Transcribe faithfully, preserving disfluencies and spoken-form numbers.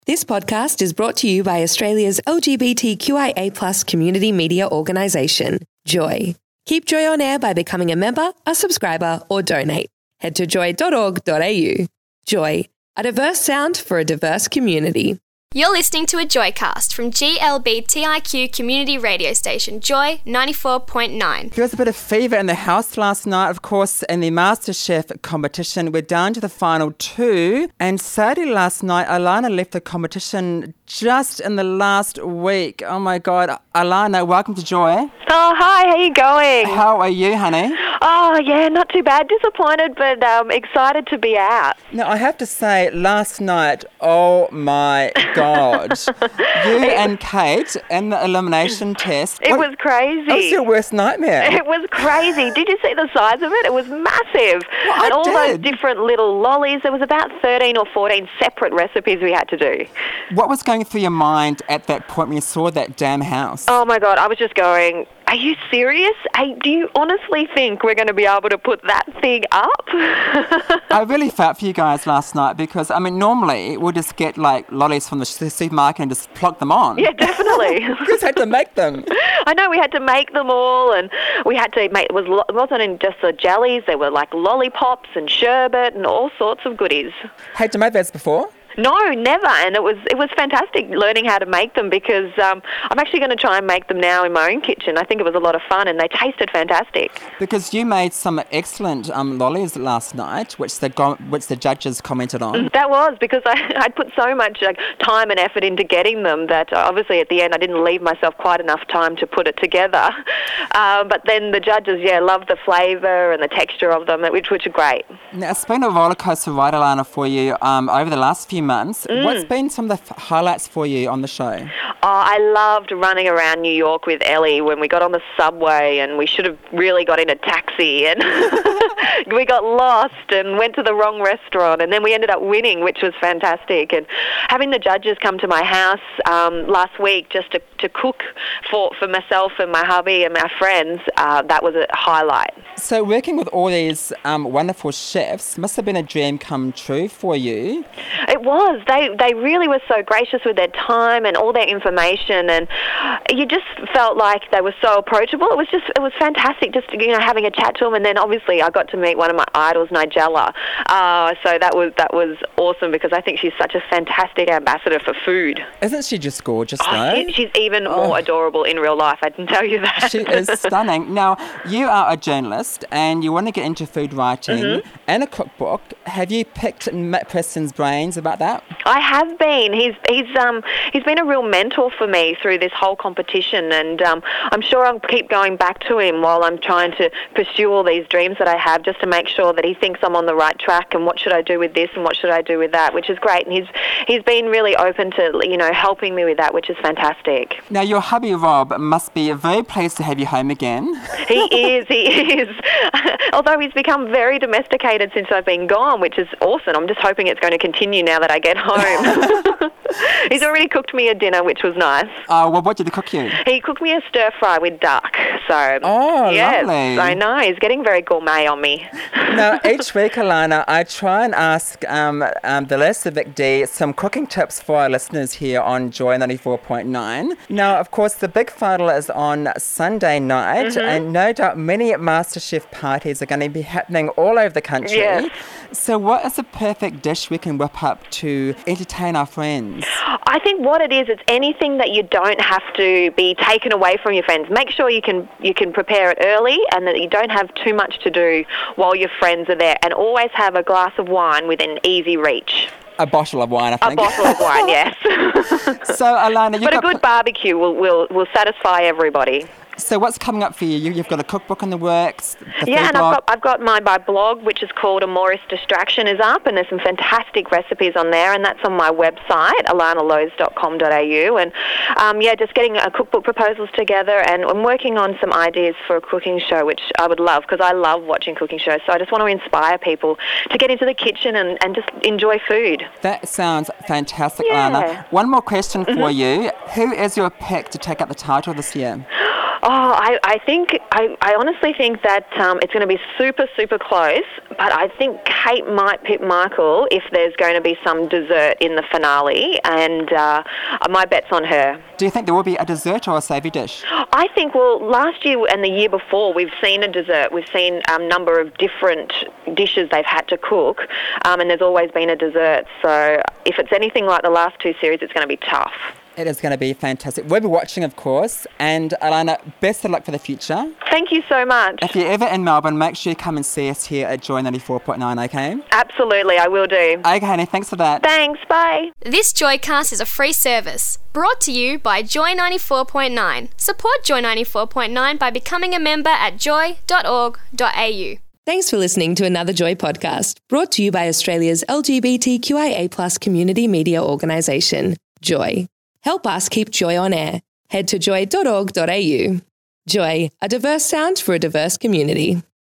This podcast is brought to you by Australia's L G B T Q I A plus community media organisation, Joy. Keep Joy on air by becoming a member, a subscriber or donate. Head to joy dot org dot a u. Joy, a diverse sound for a diverse community. You're listening to a Joycast from G L B T I Q community radio station Joy ninety-four point nine. There was a bit of fever in the house last night, of course, in the MasterChef competition. We're down to the final two. And sadly last night, Alana left the competition just in the last week. Oh my God. Alana, welcome to Joy. Oh, hi. How you going? How are you, honey? Oh, yeah, not too bad. Disappointed, but um, excited to be out. Now, I have to say, last night, oh my God. You and Kate in the elimination test. It what, was crazy. That was your worst nightmare. It was crazy. Did you see the size of it? It was massive. Well, and I all did. those different little lollies. There was about thirteen or fourteen separate recipes we had to do. What was going through your mind at that point when you saw that damn house? Oh, my God. I was just going, are you serious? Hey, do you honestly think we're going to be able to put that thing up? I really felt for you guys last night because, I mean, normally we'll just get, like, lollies from the supermarket and just plug them on. Yeah, definitely. You just had to make them. I know, we had to make them all, and we had to make, it, was, it wasn't in just the jellies, there were, like, lollipops and sherbet and all sorts of goodies. Had you made those before? No, never, and it was it was fantastic learning how to make them because um, I'm actually going to try and make them now in my own kitchen. I think it was a lot of fun and they tasted fantastic. Because you made some excellent um, lollies last night, which the go- which the judges commented on. That was because I I'd put so much like, time and effort into getting them that uh, obviously at the end I didn't leave myself quite enough time to put it together. Uh, but then the judges, yeah, loved the flavour and the texture of them, which which are great. Now, it's been a rollercoaster ride, Alana, for you um, over the last few months. Mm. What's been some of the f- highlights for you on the show? Oh, I loved running around New York with Ellie when we got on the subway and we should have really got in a taxi and we got lost and went to the wrong restaurant and then we ended up winning, which was fantastic. And having the judges come to my house um, last week just to, to cook for, for myself and my hubby and my friends, uh, that was a highlight. So working with all these um, wonderful chefs must have been a dream come true for you. It was. They they really were so gracious with their time and all their information, and you just felt like they were so approachable. It was just it was fantastic, just you know having a chat to them. And then obviously I got to meet one of my idols, Nigella. Uh, so that was that was awesome because I think she's such a fantastic ambassador for food. Isn't she just gorgeous, Oh, though? she, she's even Oh. more adorable in real life. I can tell you that. She is stunning. Now, you are a journalist and you want to get into food writing Mm-hmm. and a cookbook. Have you picked Matt Preston's brains about that? I have been. He's he's um he's been a real mentor for me through this whole competition, and um, I'm sure I'll keep going back to him while I'm trying to pursue all these dreams that I have, just to make sure that he thinks I'm on the right track. And what should I do with this, and what should I do with that, which is great. And he's he's been really open to you know helping me with that, which is fantastic. Now, your hubby Rob must be very pleased to have you home again. He is, he is. Although he's become very domesticated since I've been gone, which is awesome. I'm just hoping it's going to continue now that I get home. He's already cooked me a dinner, which was nice. Oh, well, what did he cook you? He cooked me a stir fry with duck. So, Oh, yes, lovely. I know. He's getting very gourmet on me. Now, each week, Alana, I try and ask um, um, the Lisa Vic D some cooking tips for our listeners here on Joy ninety-four point nine. Now, of course, the big final is on Sunday night, Mm-hmm. and no doubt many MasterChef parties are going to be happening all over the country. Yes. So what is the perfect dish we can whip up to entertain our friends? I think what it is, it's anything that you don't have to be taken away from your friends. Make sure you can you can prepare it early and that you don't have too much to do while your friends are there. And always have a glass of wine within easy reach. A bottle of wine, I A think. bottle of wine, yes. So, Alana, you've But a got... good barbecue will, will, will satisfy everybody. So what's coming up for you? you? You've got a cookbook in the works, the Yeah, food and blog. I've got, I've got my, my blog, which is called Amoris Distraction, is up, and there's some fantastic recipes on there, and that's on my website, alana lowe's dot com dot a u. And, um, yeah, just getting a cookbook proposals together, and I'm working on some ideas for a cooking show, which I would love, because I love watching cooking shows, so I just want to inspire people to get into the kitchen and, and just enjoy food. That sounds fantastic, Yeah. Alana. One more question for Mm-hmm. you. Who is your pick to take up the title this year? Oh, I, I think, I, I honestly think that um, it's going to be super, super close, but I think Kate might pick Michael if there's going to be some dessert in the finale, and uh, my bet's on her. Do you think there will be a dessert or a savoury dish? I think, well, last year and the year before, we've seen a dessert. We've seen a um, number of different dishes they've had to cook, um, and there's always been a dessert. So if it's anything like the last two series, it's going to be tough. It is going to be fantastic. We'll be watching, of course. And Alana, best of luck for the future. Thank you so much. If you're ever in Melbourne, make sure you come and see us here at Joy ninety-four point nine, okay? Absolutely, I will do. Okay, honey, thanks for that. Thanks, bye. This Joycast is a free service brought to you by Joy ninety-four point nine. Support Joy ninety-four point nine by becoming a member at joy dot org dot a u. Thanks for listening to another Joy podcast, brought to you by Australia's L G B T Q I A plus community media organisation, Joy. Help us keep Joy on air. Head to joy dot org dot a u. Joy, a diverse sound for a diverse community.